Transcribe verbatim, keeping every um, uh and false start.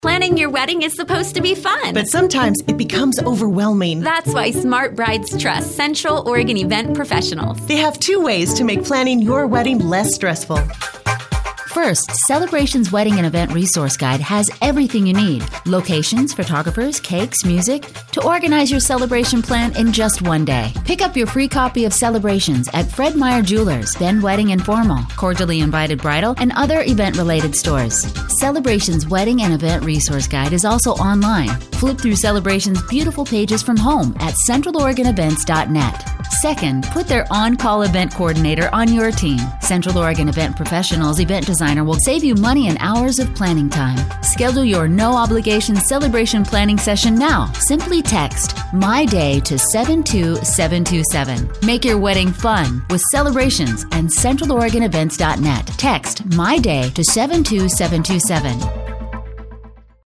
Planning your wedding is supposed to be fun. But sometimes it becomes overwhelming. That's why Smart Brides trust Central Oregon Event Professionals. They have two ways to make planning your wedding less stressful. First, Celebrations Wedding and Event Resource Guide has everything you need. Locations, photographers, cakes, music, to organize your celebration plan in just one day. Pick up your free copy of Celebrations at Fred Meyer Jewelers, Ben Wedding and Formal, Cordially Invited Bridal, and other event-related stores. Celebrations Wedding and Event Resource Guide is also online. Flip through Celebrations' beautiful pages from home at central oregon events dot net. Second, put their on-call event coordinator on your team. Central Oregon Event Professionals event designer will save you money and hours of planning time. Schedule your no-obligation celebration planning session now. Simply text My Day to seven two seven two seven. Make your wedding fun with Celebrations and central oregon events dot net. Text My Day to seven two seven two seven.